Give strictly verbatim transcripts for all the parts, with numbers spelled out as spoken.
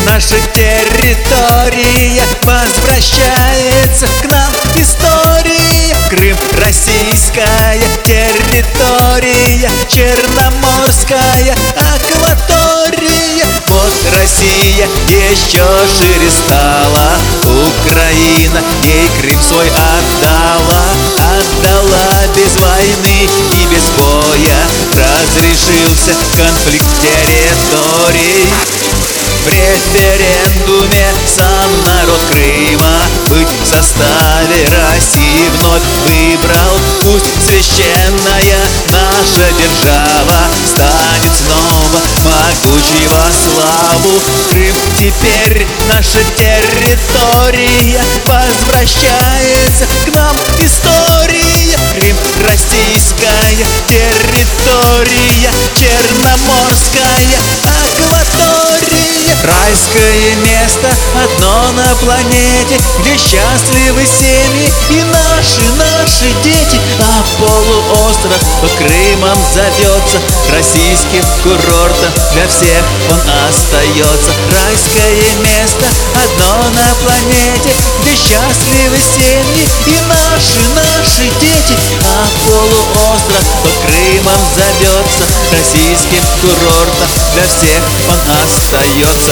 наша территория, возвращается к нам история. Крым — российская территория, черноморская акватория. Вот Россия еще шире стала, Украина ей Крым свой отдала. Отдала без войны и без боя, разрешился конфликт территорий. В референдуме сам народ Крыма быть в составе России вновь выбрал. Пусть священная наша держава станет снова могучей во славу. Крым теперь наша территория, возвращается к нам история. Крым — российская территория, черноморская акватория. Райское место одно на планете, где счастливы семьи и наши, наши дети. А полуостров Крымом зовется, российским курортом для всех он остается. Райское место одно на планете, где счастливы семьи и наши, наши дети. А полуостров Крымом зовется, российским курортом для всех он остается.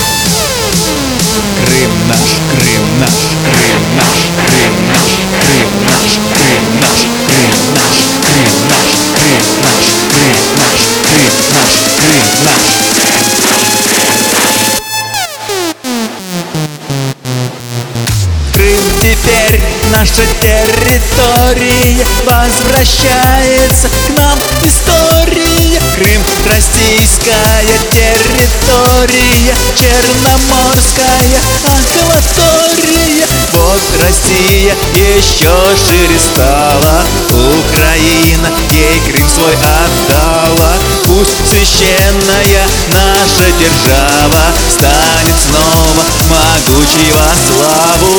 Крым наш, Крым наш, Крым наш, Крым наш, Крым наш, Крым наш, Крым наш, Крым наш, Крым наш, Крым наш, Крым наш, Крым наш. Крым теперь наша территория, возвращается к нам история. Крым — российская территория, черноморская акватория. Вот Россия еще шире стала, Украина ей Крым свой отдала. Пусть священная наша держава станет снова могучей во славу.